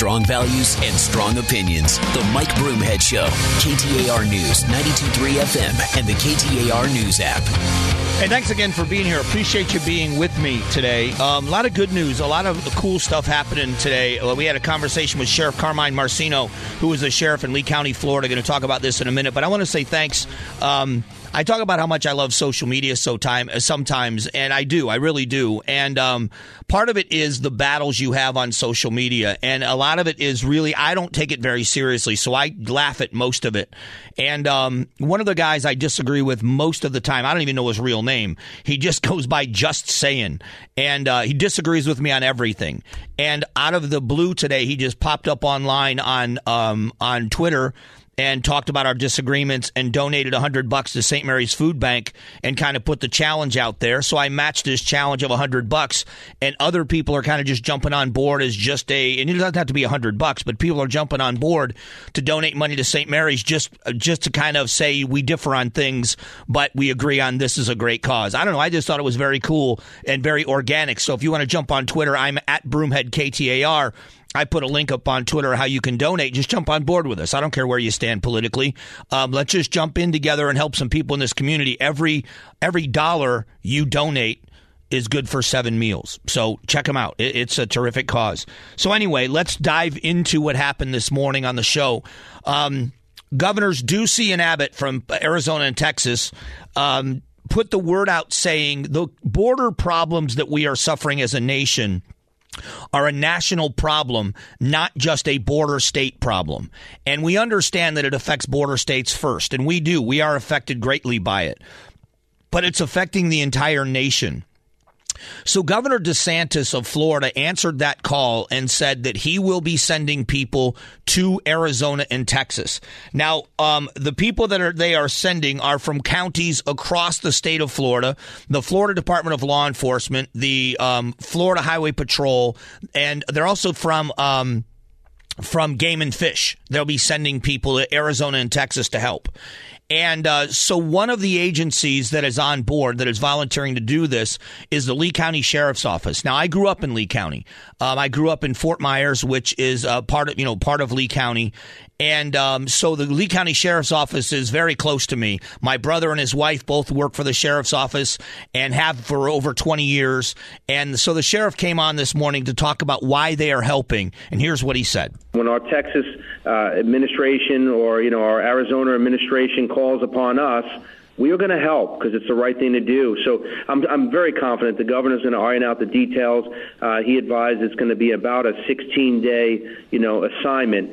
Strong values and strong opinions. The Mike Broomhead Show. KTAR News, 92.3 FM, and the KTAR News app. Hey, thanks again for being here. Appreciate you being with me today. A lot of good news, a lot of cool stuff happening today. We had a conversation with Sheriff Carmine Marcino, who is a sheriff in Lee County, Florida. Going to talk about this in a minute, but I want to say thanks. I talk about how much I love social media sometimes, and I do. I really do. And part of it is the battles you have on social media, and a lot of it is really, I don't take it very seriously, so I laugh at most of it. And one of the guys I disagree with most of the time, I don't even know his real name. He just goes by Just Saying, and he disagrees with me on everything. And out of the blue today, he just popped up online on Twitter and talked about our disagreements and donated $100 to St. Mary's Food Bank and kind of put the challenge out there. So I matched his challenge of $100, and other people are kind of just jumping on board as and it doesn't have to be $100, but people are jumping on board to donate money to St. Mary's just to kind of say we differ on things, but we agree on this is a great cause. I don't know. I just thought it was very cool and very organic. So if you want to jump on Twitter, I'm at Broomhead KTAR. I put a link up on Twitter how you can donate. Just jump on board with us. I don't care where you stand politically. Let's just jump in together and help some people in this community. Every dollar you donate is good for 7 meals. So check them out. It's a terrific cause. So anyway, let's dive into what happened this morning on the show. Governors Ducey and Abbott from Arizona and Texas put the word out saying the border problems that we are suffering as a nation are a national problem, not just a border state problem. And we understand that it affects border states first, and we do. We are affected greatly by it. But it's affecting the entire nation. So Governor DeSantis of Florida answered that call and said that he will be sending people to Arizona and Texas. Now, the people that they are sending are from counties across the state of Florida, the Florida Department of Law Enforcement, the Florida Highway Patrol, and they're also from Game and Fish. They'll be sending people to Arizona and Texas to help. And so one of the agencies that is on board, that is volunteering to do this, is the Lee County Sheriff's Office. Now, I grew up in Lee County. I grew up in Fort Myers, which is part of Lee County. And so the Lee County Sheriff's Office is very close to me. My brother and his wife both work for the Sheriff's Office and have for over 20 years. And so the sheriff came on this morning to talk about why they are helping. And here's what he said. When our Texas administration or, our Arizona administration calls upon us, we are going to help because it's the right thing to do. So I'm very confident the governor's going to iron out the details. He advised it's going to be about a 16-day, assignment.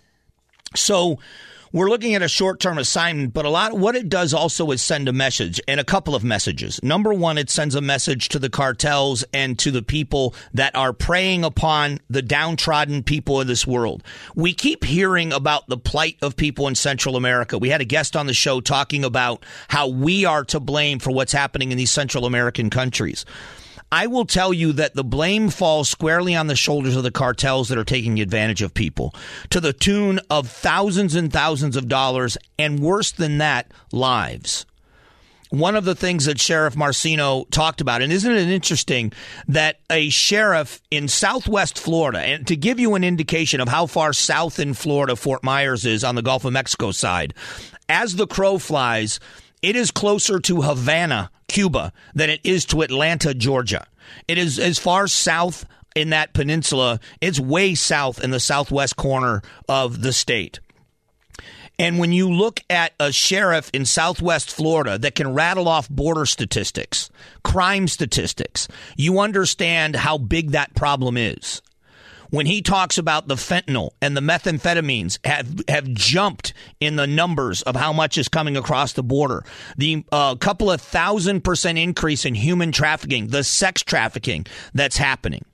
So we're looking at a short-term assignment, but what it does also is send a message, and a couple of messages. Number one, it sends a message to the cartels and to the people that are preying upon the downtrodden people of this world. We keep hearing about the plight of people in Central America. We had a guest on the show talking about how we are to blame for what's happening in these Central American countries. I will tell you that the blame falls squarely on the shoulders of the cartels that are taking advantage of people to the tune of thousands and thousands of dollars, and worse than that, lives. One of the things that Sheriff Marcino talked about, and isn't it interesting that a sheriff in Southwest Florida, and to give you an indication of how far south in Florida Fort Myers is on the Gulf of Mexico side, as the crow flies, it is closer to Havana, Cuba, than it is to Atlanta, Georgia. It is as far south in that peninsula. It's way south in the southwest corner of the state. And when you look at a sheriff in Southwest Florida that can rattle off border statistics, crime statistics, you understand how big that problem is. When he talks about the fentanyl and the methamphetamines have jumped in the numbers of how much is coming across the border, the couple of 1,000% increase in human trafficking, the sex trafficking that's happening.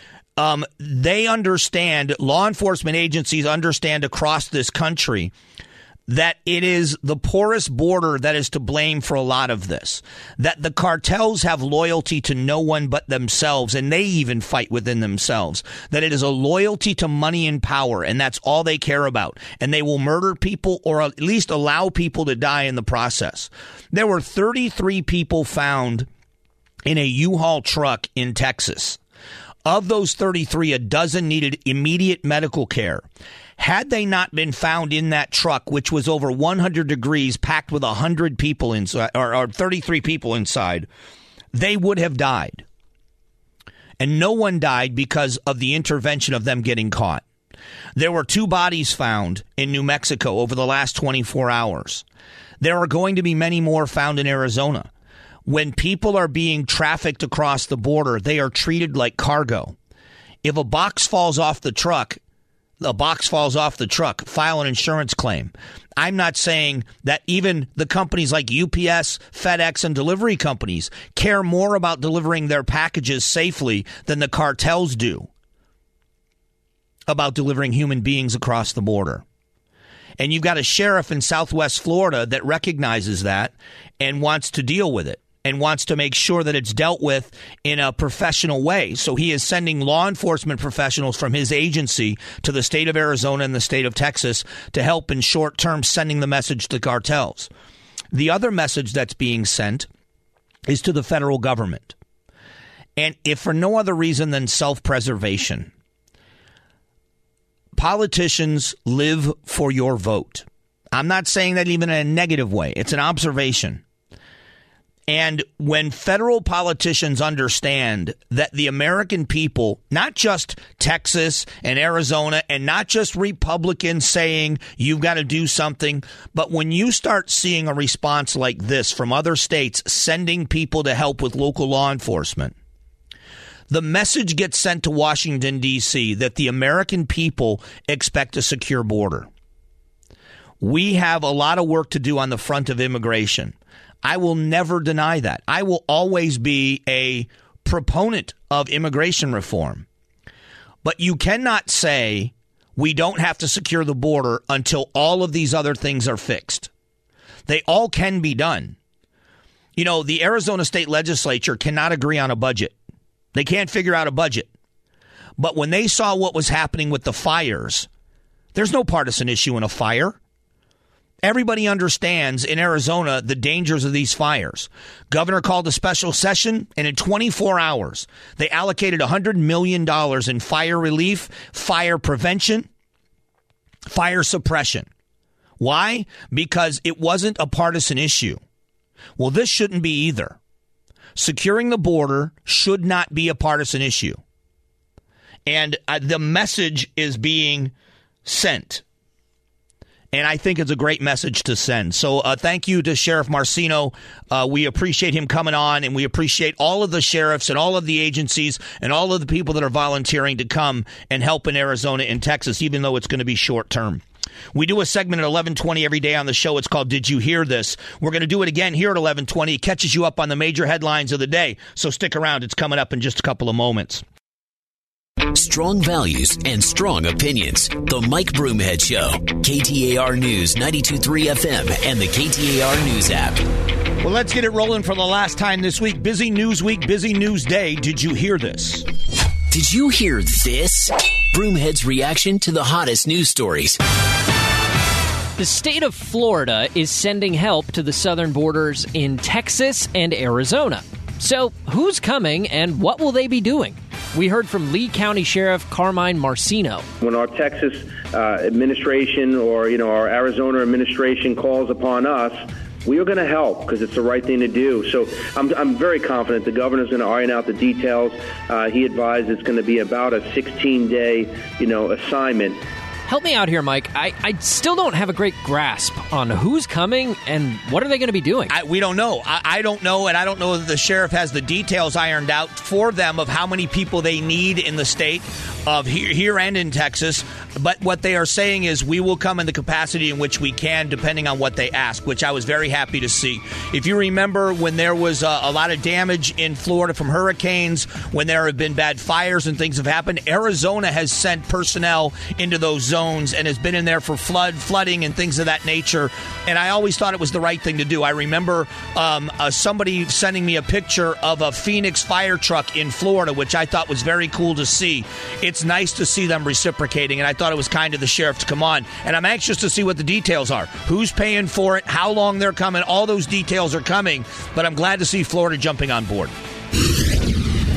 They understand, law enforcement agencies understand across this country that it is the porous border that is to blame for a lot of this, that the cartels have loyalty to no one but themselves, and they even fight within themselves, that it is a loyalty to money and power, and that's all they care about, and they will murder people or at least allow people to die in the process. There were 33 people found in a U-Haul truck in Texas. Of those 33, a dozen needed immediate medical care. Had they not been found in that truck, which was over 100 degrees, packed with 100 people inside, or 33 people inside, they would have died. And no one died because of the intervention of them getting caught. There were 2 bodies found in New Mexico over the last 24 hours. There are going to be many more found in Arizona. When people are being trafficked across the border, they are treated like cargo. If a box falls off the truck, file an insurance claim. I'm not saying that even the companies like UPS, FedEx, and delivery companies care more about delivering their packages safely than the cartels do about delivering human beings across the border. And you've got a sheriff in Southwest Florida that recognizes that and wants to deal with it and wants to make sure that it's dealt with in a professional way. So he is sending law enforcement professionals from his agency to the state of Arizona and the state of Texas to help in short term sending the message to cartels. The other message that's being sent is to the federal government. And if for no other reason than self-preservation, politicians live for your vote. I'm not saying that even in a negative way. It's an observation. And when federal politicians understand that the American people, not just Texas and Arizona, and not just Republicans saying you've got to do something, but when you start seeing a response like this from other states sending people to help with local law enforcement, the message gets sent to Washington, D.C. that the American people expect a secure border. We have a lot of work to do on the front of immigration. I will never deny that. I will always be a proponent of immigration reform. But you cannot say we don't have to secure the border until all of these other things are fixed. They all can be done. You know, the Arizona state legislature cannot agree on a budget. They can't figure out a budget. But when they saw what was happening with the fires, there's no partisan issue in a fire. Everybody understands in Arizona the dangers of these fires. Governor called a special session, and in 24 hours, they allocated $100 million in fire relief, fire prevention, fire suppression. Why? Because it wasn't a partisan issue. Well, this shouldn't be either. Securing the border should not be a partisan issue. And the message is being sent. And I think it's a great message to send. So thank you to Sheriff Marcino. We appreciate him coming on, and we appreciate all of the sheriffs and all of the agencies and all of the people that are volunteering to come and help in Arizona and Texas, even though it's going to be short term. We do a segment at 11:20 every day on the show. It's called Did You Hear This? We're going to do it again here at 11:20. It catches you up on the major headlines of the day. So stick around. It's coming up in just a couple of moments. Strong values and strong opinions. The Mike Broomhead Show. KTAR News 92.3 FM and the KTAR News app. Well, let's get it rolling for the last time this week. Busy news week, busy news day. Did you hear this? Did you hear this? Broomhead's reaction to the hottest news stories. The state of Florida is sending help to the southern borders in Texas and Arizona. So who's coming and what will they be doing? We heard from Lee County Sheriff Carmine Marcino. When our Texas administration or, our Arizona administration calls upon us, we are going to help because it's the right thing to do. So I'm very confident the governor's going to iron out the details. He advised it's going to be about a 16-day, assignment. Help me out here, Mike. I still don't have a great grasp on who's coming and what are they going to be doing. We don't know. I don't know, and I don't know that the sheriff has the details ironed out for them of how many people they need in the state of here and in Texas. But what they are saying is we will come in the capacity in which we can, depending on what they ask, which I was very happy to see. If you remember when there was a lot of damage in Florida from hurricanes, when there have been bad fires and things have happened, Arizona has sent personnel into those zones and has been in there for flooding and things of that nature. And I always thought it was the right thing to do. I remember somebody sending me a picture of a Phoenix fire truck in Florida, which I thought was very cool to see. It's nice to see them reciprocating, and I thought it was kind of the sheriff to come on. And I'm anxious to see what the details are. Who's paying for it, how long they're coming, all those details are coming. But I'm glad to see Florida jumping on board.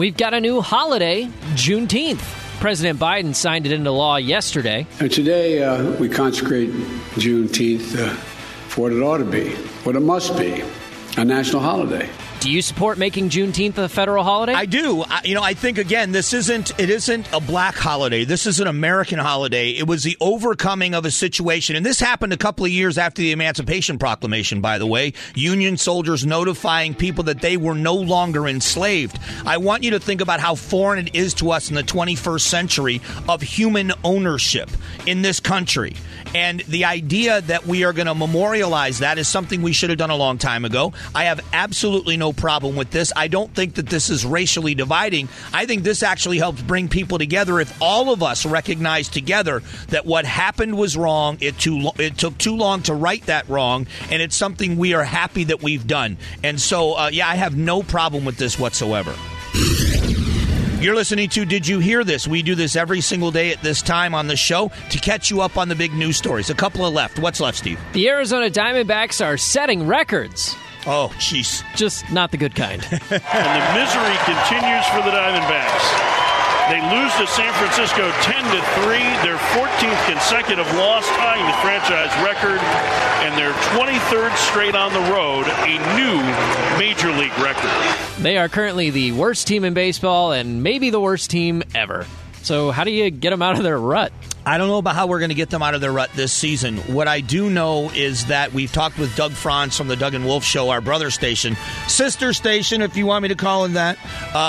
We've got a new holiday, Juneteenth. President Biden signed it into law yesterday. And today, we consecrate Juneteenth for what it ought to be, what it must be, a national holiday. Do you support making Juneteenth a federal holiday? I do. I think, again, it isn't a black holiday. This is an American holiday. It was the overcoming of a situation. And this happened a couple of years after the Emancipation Proclamation, by the way. Union soldiers notifying people that they were no longer enslaved. I want you to think about how foreign it is to us in the 21st century of human ownership in this country. And the idea that we are going to memorialize that is something we should have done a long time ago. I have absolutely no problem with this. I don't think that this is racially dividing. I think this actually helps bring people together if all of us recognize together that what happened was wrong. It took too long to right that wrong, and it's something we are happy that we've done. And so, I have no problem with this whatsoever. You're listening to Did You Hear This? We do this every single day at this time on the show to catch you up on the big news stories. A couple of left. What's left, Steve? The Arizona Diamondbacks are setting records. Oh, jeez. Just not the good kind. And the misery continues for the Diamondbacks. They lose to San Francisco 10-3, their 14th consecutive loss, tying the franchise record, and their 23rd straight on the road, a new Major League record. They are currently the worst team in baseball and maybe the worst team ever. So how do you get them out of their rut? I don't know about how we're going to get them out of their rut this season. What I do know is that we've talked with Doug Franz from the Doug and Wolf Show, our brother station, sister station, if you want me to call it that,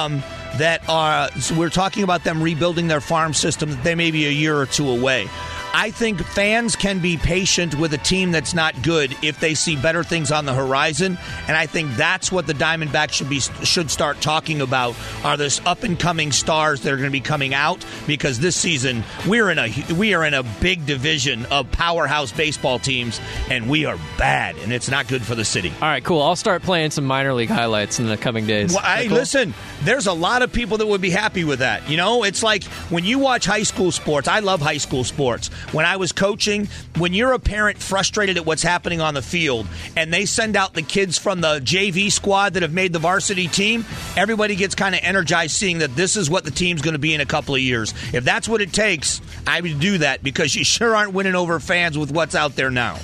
so we're talking about them rebuilding their farm system, that they may be a year or two away. I think fans can be patient with a team that's not good if they see better things on the horizon, and I think that's what the Diamondbacks should start talking about, are this up-and-coming stars that are going to be coming out, because this season we are in a big division of powerhouse baseball teams, and we are bad, and it's not good for the city. All right, cool. I'll start playing some minor league highlights in the coming days. Well, hey, cool? Listen, there's a lot of people that would be happy with that. You know, it's like when you watch high school sports. I love high school sports. When I was coaching, when you're a parent frustrated at what's happening on the field and they send out the kids from the JV squad that have made the varsity team, everybody gets kind of energized seeing that this is what the team's going to be in a couple of years. If that's what it takes, I would do that, because you sure aren't winning over fans with what's out there now.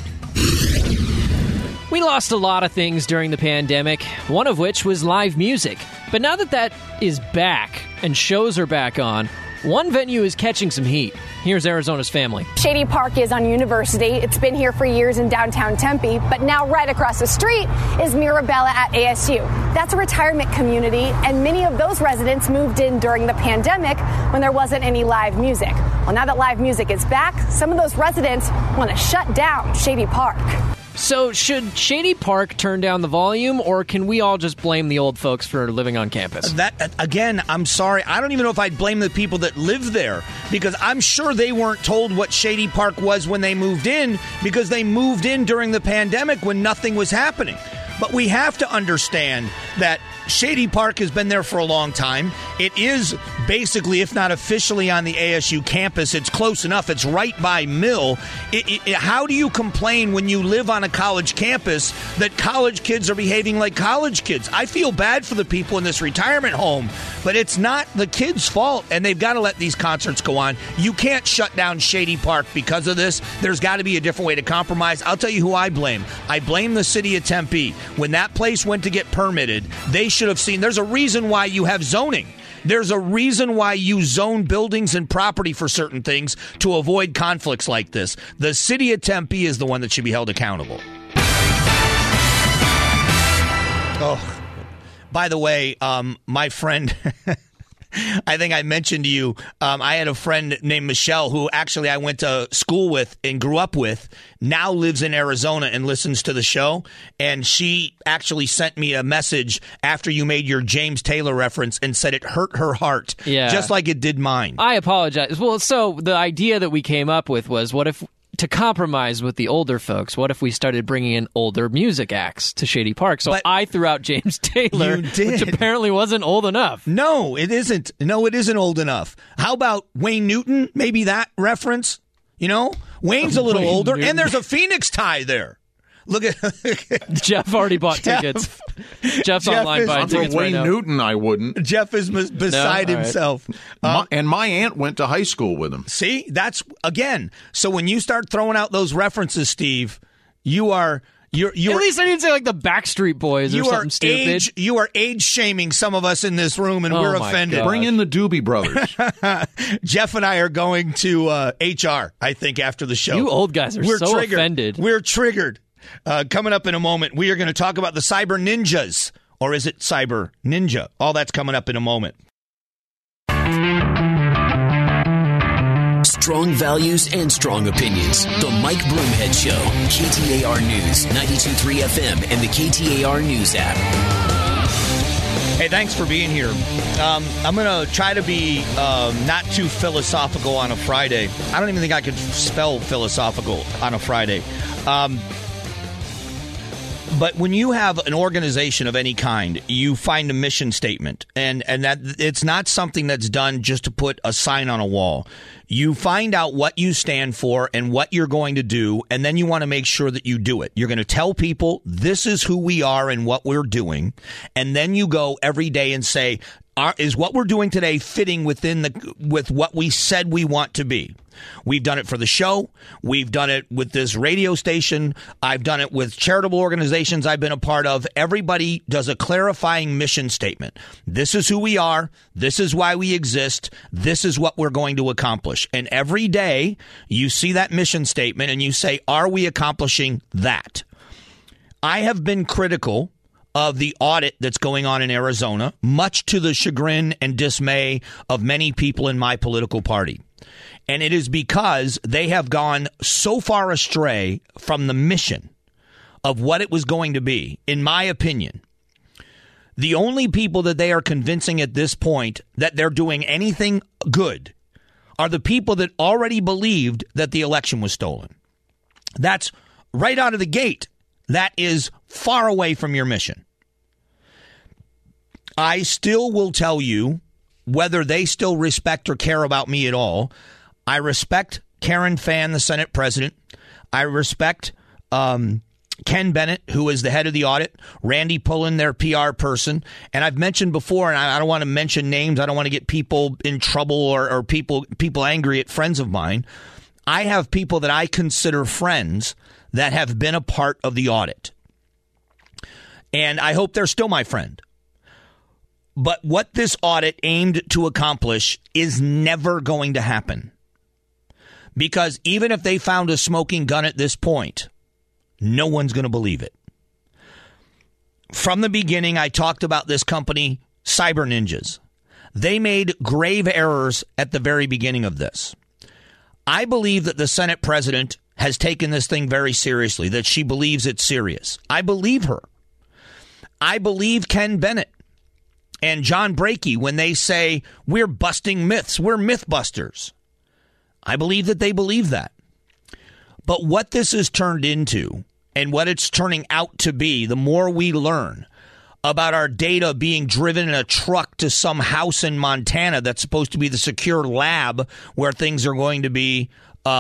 We lost a lot of things during the pandemic, one of which was live music. But now that is back and shows are back on, one venue is catching some heat. Here's Arizona's Family. Shady Park is on University. It's been here for years in downtown Tempe, but now right across the street is Mirabella at ASU. That's a retirement community, and many of those residents moved in during the pandemic when there wasn't any live music. Well, now that live music is back, some of those residents want to shut down Shady Park. So should Shady Park turn down the volume, or can we all just blame the old folks for living on campus? That, again, I'm sorry. I don't even know if I'd blame the people that live there, because I'm sure they weren't told what Shady Park was when they moved in, because they moved in during the pandemic when nothing was happening. But we have to understand that Shady Park has been there for a long time. It is basically, if not officially, on the ASU campus. It's close enough. It's right by Mill. How do you complain when you live on a college campus that college kids are behaving like college kids? I feel bad for the people in this retirement home, but it's not the kids' fault, and they've got to let these concerts go on. You can't shut down Shady Park because of this. There's got to be a different way to compromise. I'll tell you who I blame. I blame the city of Tempe. When that place went to get permitted, they should have seen. There's a reason why you have zoning. There's a reason why you zone buildings and property for certain things to avoid conflicts like this. The city of Tempe is the one that should be held accountable. Oh, by the way, my friend... I think I mentioned to you, I had a friend named Michelle who actually I went to school with and grew up with, now lives in Arizona and listens to the show. And she actually sent me a message after you made your James Taylor reference and said it hurt her heart, just like it did mine. I apologize. Well, so the idea that we came up with was, what if, to compromise with the older folks, what if we started bringing in older music acts to Shady Park? So I threw out James Taylor, which apparently wasn't old enough. No, it isn't. No, it isn't old enough. How about Wayne Newton? Maybe that reference? You know, Wayne's a little older, and there's a Phoenix tie there. Look at Jeff already bought tickets. Jeff's online buying tickets Wayne right now. Newton, I wouldn't. Jeff is beside himself. And my aunt went to high school with him. See, that's again. So when you start throwing out those references, Steve, you're At least I didn't say like the Backstreet Boys or something stupid. You are age shaming some of us in this room, and we're offended. Bring in the Doobie Brothers. Jeff and I are going to HR, I think, after the show. You old guys are so triggered. offended. We're triggered. Coming up in a moment, we are going to talk about the Cyber Ninjas. Or is it Cyber Ninja? All that's coming up in a moment. Strong values and strong opinions. The Mike Broomhead Show. KTAR News, 92.3 FM, and the KTAR News app. Hey, thanks for being here. I'm going to try to be not too philosophical on a Friday. I don't even think I could spell philosophical on a Friday. But when you have an organization of any kind, you find a mission statement, and that it's not something that's done just to put a sign on a wall. You find out what you stand for and what you're going to do, and then you want to make sure that you do it. You're going to tell people this is who we are and what we're doing, and then you go every day and say, is what we're doing today fitting with what we said we want to be? We've done it for the show. We've done it with this radio station. I've done it with charitable organizations I've been a part of. Everybody does a clarifying mission statement. This is who we are. This is why we exist. This is what we're going to accomplish. And every day you see that mission statement and you say, are we accomplishing that? I have been critical of the audit that's going on in Arizona, much to the chagrin and dismay of many people in my political party. And it is because they have gone so far astray from the mission of what it was going to be, in my opinion. The only people that they are convincing at this point that they're doing anything good are the people that already believed that the election was stolen. That's right out of the gate. That is far away from your mission. I still will tell you, whether they still respect or care about me at all, I respect Karen Fann, the Senate president. I respect Ken Bennett, who is the head of the audit, Randy Pullen, their PR person. And I've mentioned before, and I don't want to mention names. I don't want to get people in trouble or people angry at friends of mine. I have people that I consider friends that have been a part of the audit. And I hope they're still my friend. But what this audit aimed to accomplish is never going to happen. Because even if they found a smoking gun at this point, no one's going to believe it. From the beginning, I talked about this company, Cyber Ninjas. They made grave errors at the very beginning of this. I believe that the Senate president has taken this thing very seriously, that she believes it's serious. I believe her. I believe Ken Bennett and John Brakey when they say we're busting myths, we're mythbusters. I believe that they believe that. But what this has turned into and what it's turning out to be, the more we learn about our data being driven in a truck to some house in Montana that's supposed to be the secure lab where things are going to be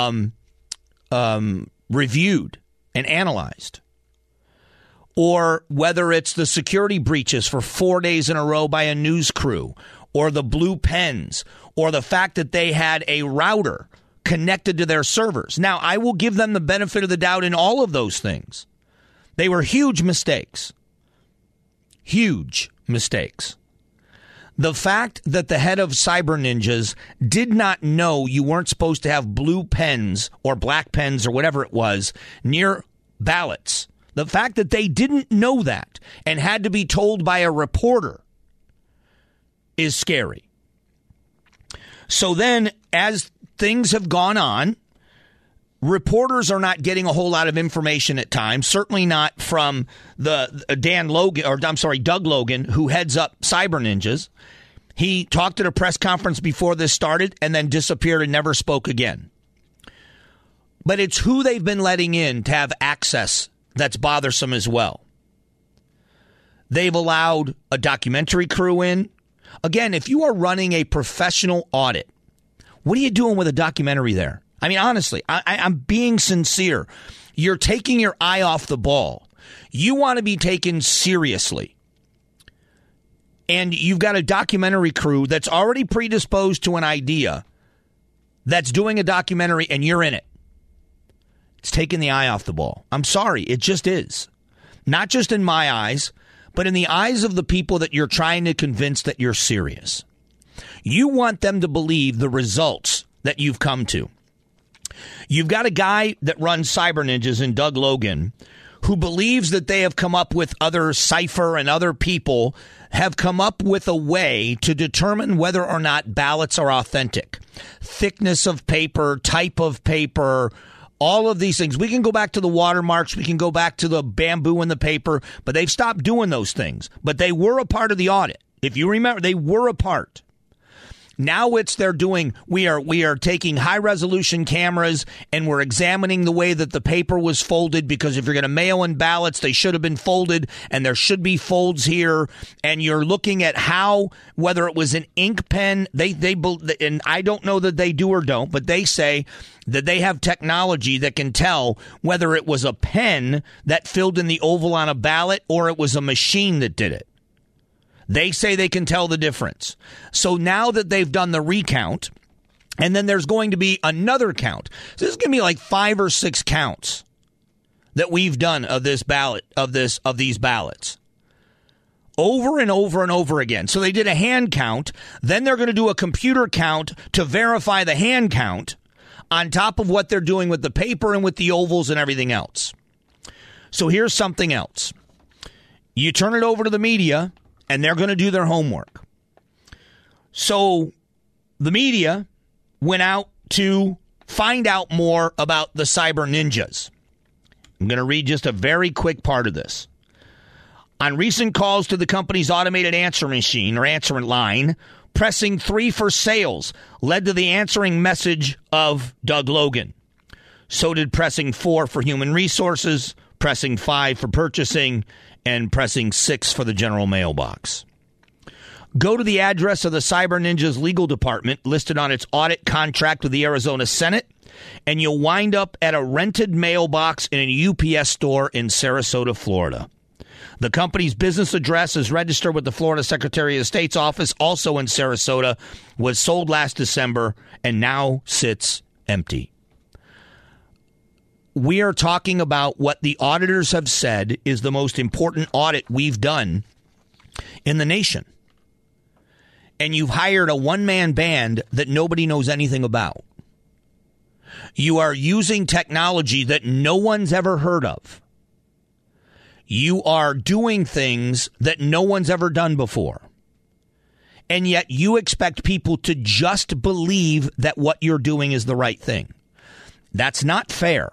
reviewed and analyzed. Or whether it's the security breaches for 4 days in a row by a news crew, or the blue pens, or the fact that they had a router connected to their servers. Now, I will give them the benefit of the doubt in all of those things. They were huge mistakes. Huge mistakes. The fact that the head of Cyber Ninjas did not know you weren't supposed to have blue pens or black pens or whatever it was near ballots. The fact that they didn't know that and had to be told by a reporter is scary. So then, as things have gone on, reporters are not getting a whole lot of information at times, certainly not from the Doug Logan, who heads up Cyber Ninjas. He talked at a press conference before this started and then disappeared and never spoke again. But it's who they've been letting in to have access that's bothersome as well. They've allowed a documentary crew in. Again, if you are running a professional audit, what are you doing with a documentary there? I mean, honestly, I'm being sincere. You're taking your eye off the ball. You want to be taken seriously. And you've got a documentary crew that's already predisposed to an idea that's doing a documentary, and you're in it. It's taking the eye off the ball. I'm sorry. It just is. Not just in my eyes, but in the eyes of the people that you're trying to convince that you're serious. You want them to believe the results that you've come to. You've got a guy that runs Cyber Ninjas in Doug Logan who believes that they have come up with other Cypher and other people have come up with a way to determine whether or not ballots are authentic. Thickness of paper, type of paper, all of these things. We can go back to the watermarks. We can go back to the bamboo in the paper, but they've stopped doing those things. But they were a part of the audit. If you remember, they were a part. Now they're doing, we are taking high resolution cameras and we're examining the way that the paper was folded, because if you're going to mail in ballots, they should have been folded and there should be folds here. And you're looking at whether it was an ink pen, and I don't know that they do or don't, but they say that they have technology that can tell whether it was a pen that filled in the oval on a ballot or it was a machine that did it. They say they can tell the difference. So now that they've done the recount, and then there's going to be another count. So this is going to be like 5 or 6 counts that we've done of this ballot, of these ballots. Over and over and over again. So they did a hand count. Then they're going to do a computer count to verify the hand count on top of what they're doing with the paper and with the ovals and everything else. So here's something else. You turn it over to the media, and they're going to do their homework. So the media went out to find out more about the Cyber Ninjas. I'm going to read just a very quick part of this. On recent calls to the company's automated answer machine or answering line, pressing 3 for sales led to the answering message of Doug Logan. So did pressing 4 for human resources, pressing 5 for purchasing, and pressing 6 for the general mailbox. Go to the address of the Cyber Ninjas legal department listed on its audit contract with the Arizona Senate, and you'll wind up at a rented mailbox in a UPS store in Sarasota, Florida. The company's business address is registered with the Florida Secretary of State's office, also in Sarasota, was sold last December, and now sits empty. We are talking about what the auditors have said is the most important audit we've done in the nation. And you've hired a one-man band that nobody knows anything about. You are using technology that no one's ever heard of. You are doing things that no one's ever done before. And yet you expect people to just believe that what you're doing is the right thing. That's not fair.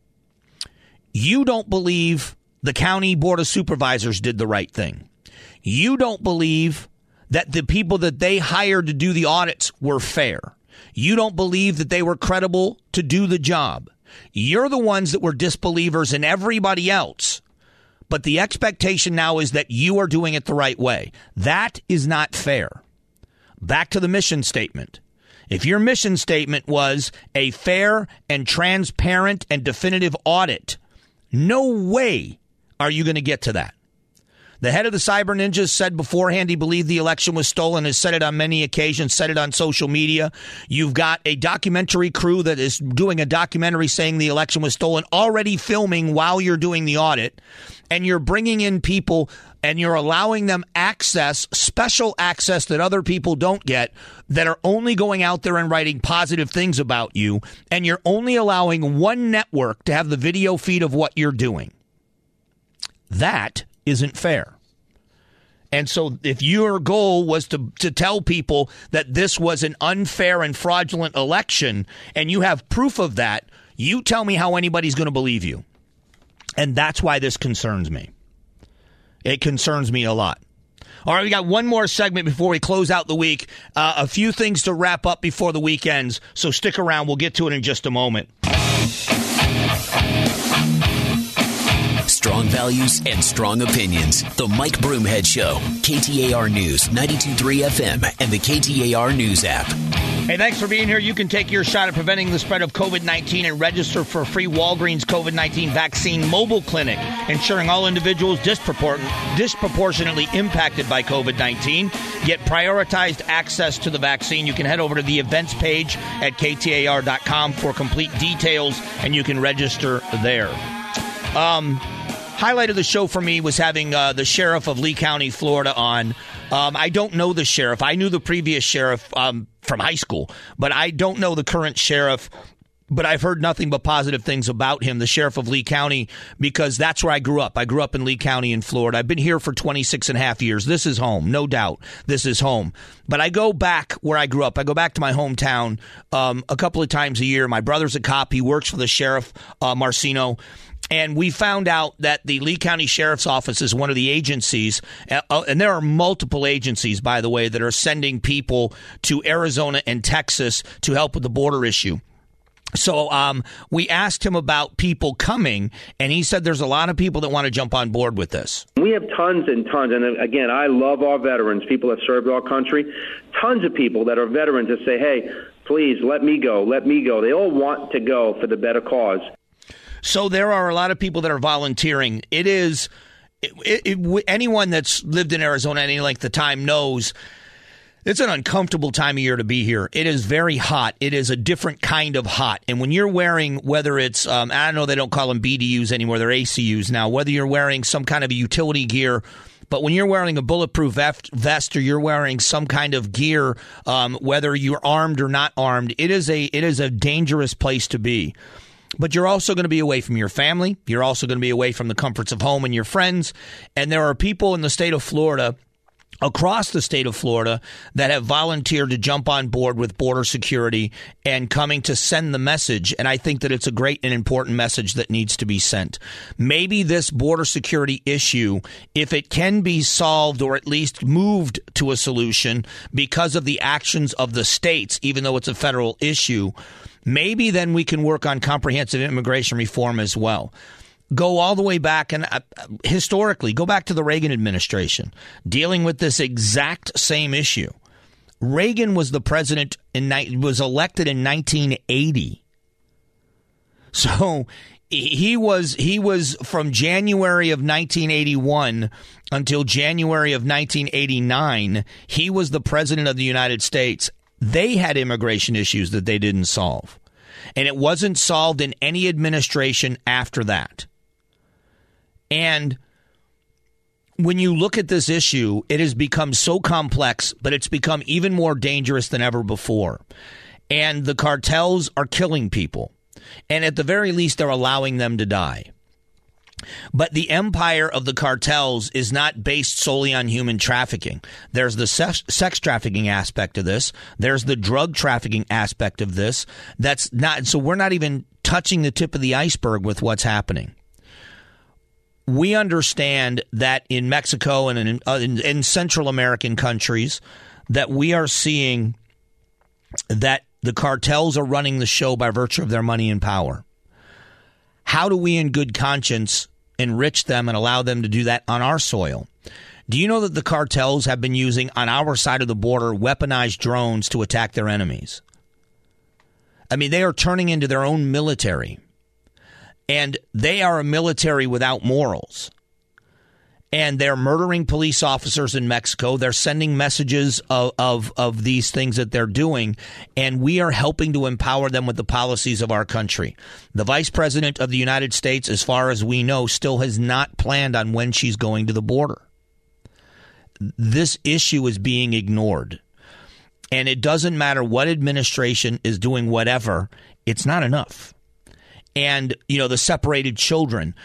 You don't believe the county board of supervisors did the right thing. You don't believe that the people that they hired to do the audits were fair. You don't believe that they were credible to do the job. You're the ones that were disbelievers in everybody else. But the expectation now is that you are doing it the right way. That is not fair. Back to the mission statement. If your mission statement was a fair and transparent and definitive audit, no way are you going to get to that. The head of the Cyber Ninjas said beforehand he believed the election was stolen, has said it on many occasions, said it on social media. You've got a documentary crew that is doing a documentary saying the election was stolen, already filming while you're doing the audit, and you're bringing in people and you're allowing them access, special access that other people don't get, that are only going out there and writing positive things about you, and you're only allowing one network to have the video feed of what you're doing. That isn't fair. And so if your goal was to tell people that this was an unfair and fraudulent election, and you have proof of that, you tell me how anybody's going to believe you. And that's why this concerns me. It concerns me a lot. All right, we got one more segment before we close out the week. A few things to wrap up before the weekends, so stick around. We'll get to it in just a moment. Strong values and strong opinions. The Mike Broomhead Show. KTAR News, 92.3 FM, and the KTAR News app. Hey, thanks for being here. You can take your shot at preventing the spread of COVID-19 and register for a free Walgreens COVID-19 vaccine mobile clinic, ensuring all individuals disproportionately impacted by COVID-19 get prioritized access to the vaccine. You can head over to the events page at KTAR.com for complete details, and you can register there. Highlight of the show for me was having the sheriff of Lee County, Florida on. I don't know the sheriff. I knew the previous sheriff from high school, but I don't know the current sheriff. But I've heard nothing but positive things about him, the sheriff of Lee County, because that's where I grew up. I grew up in Lee County in Florida. I've been here for 26 and a half years. This is home, no doubt. This is home. But I go back where I grew up. I go back to my hometown a couple of times a year. My brother's a cop. He works for the sheriff, Marcino. And we found out that the Lee County Sheriff's Office is one of the agencies, and there are multiple agencies, by the way, that are sending people to Arizona and Texas to help with the border issue. So we asked him about people coming, and he said there's a lot of people that want to jump on board with this. We have tons and tons, and again, I love our veterans, people that served our country, tons of people that are veterans that say, hey, please, let me go, let me go. They all want to go for the better cause. So there are a lot of people that are volunteering. It is anyone that's lived in Arizona any length of time knows it's an uncomfortable time of year to be here. It is very hot. It is a different kind of hot. And when you're wearing, whether it's, I know they don't call them BDUs anymore, they're ACUs now, whether you're wearing some kind of a utility gear, but when you're wearing a bulletproof vest or you're wearing some kind of gear, whether you're armed or not armed, it is a dangerous place to be. But you're also going to be away from your family. You're also going to be away from the comforts of home and your friends. And there are people in the state of Florida, across the state of Florida, that have volunteered to jump on board with border security and coming to send the message. And I think that it's a great and important message that needs to be sent. Maybe this border security issue, if it can be solved or at least moved to a solution because of the actions of the states, even though it's a federal issue, maybe then we can work on comprehensive immigration reform as well. Go all the way back and historically, go back to the Reagan administration dealing with this exact same issue. Reagan was the president was elected in 1980. So he was from January of 1981 until January of 1989. He was the president of the United States. They had immigration issues that they didn't solve. And it wasn't solved in any administration after that. And when you look at this issue, it has become so complex, but it's become even more dangerous than ever before. And the cartels are killing people. And at the very least, they're allowing them to die. But the empire of the cartels is not based solely on human trafficking. There's the sex trafficking aspect of this. There's the drug trafficking aspect of this. That's not, so we're not even touching the tip of the iceberg with what's happening. We understand that in Mexico and in Central American countries that we are seeing that the cartels are running the show by virtue of their money and power. How do we in good conscience enrich them and allow them to do that on our soil? Do you know that the cartels have been using on our side of the border weaponized drones to attack their enemies? I mean, they are turning into their own military. And they are a military without morals. And they're murdering police officers in Mexico. They're sending messages of these things that they're doing. And we are helping to empower them with the policies of our country. The Vice President of the United States, as far as we know, still has not planned on when she's going to the border. This issue is being ignored. And it doesn't matter what administration is doing whatever. It's not enough. And, you know, the separated children,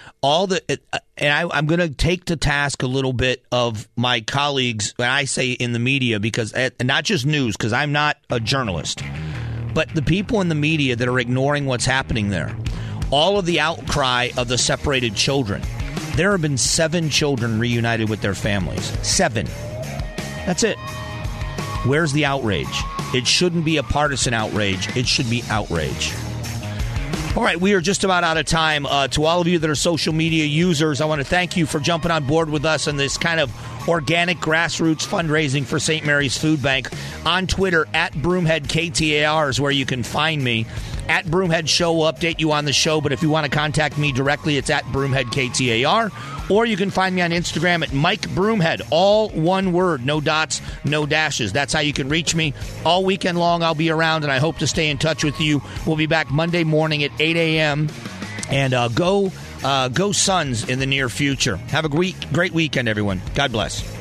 I'm going to take to task a little bit of my colleagues, when I say in the media, because not just news, because I'm not a journalist, but the people in the media that are ignoring what's happening there. All of the outcry of the separated children. There have been 7 children reunited with their families. 7. That's it. Where's the outrage? It shouldn't be a partisan outrage. It should be outrage. All right, we are just about out of time. To all of you that are social media users, I want to thank you for jumping on board with us on this kind of organic grassroots fundraising for St. Mary's Food Bank. On Twitter, @BroomheadKTAR is where you can find me. @Broomhead Show will update you on the show, but if you want to contact me directly, it's @BroomheadKTAR. Or you can find me on Instagram at Mike Broomhead, all one word, no dots, no dashes. That's how you can reach me. All weekend long, I'll be around, and I hope to stay in touch with you. We'll be back Monday morning at 8 a.m. And go Suns in the near future. Have a great weekend, everyone. God bless.